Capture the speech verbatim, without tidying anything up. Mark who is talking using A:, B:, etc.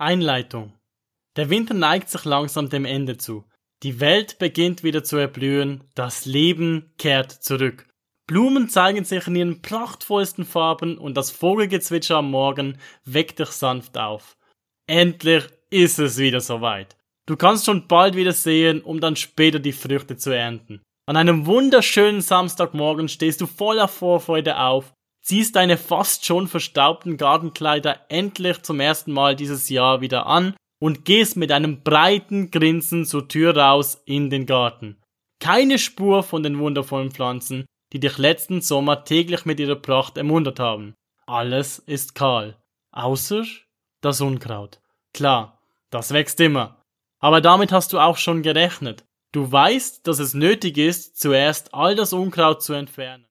A: Einleitung. Der Winter neigt sich langsam dem Ende zu. Die Welt beginnt wieder zu erblühen, das Leben kehrt zurück. Blumen zeigen sich in ihren prachtvollsten Farben und das Vogelgezwitscher am Morgen weckt dich sanft auf. Endlich ist es wieder soweit. Du kannst schon bald wieder sehen, um dann später die Früchte zu ernten. An einem wunderschönen Samstagmorgen stehst du voller Vorfreude auf, ziehst deine fast schon verstaubten Gartenkleider endlich zum ersten Mal dieses Jahr wieder an und gehst mit einem breiten Grinsen zur Tür raus in den Garten. Keine Spur von den wundervollen Pflanzen, die dich letzten Sommer täglich mit ihrer Pracht ermuntert haben. Alles ist kahl. Außer das Unkraut. Klar, das wächst immer. Aber damit hast du auch schon gerechnet. Du weißt, dass es nötig ist, zuerst all das Unkraut zu entfernen.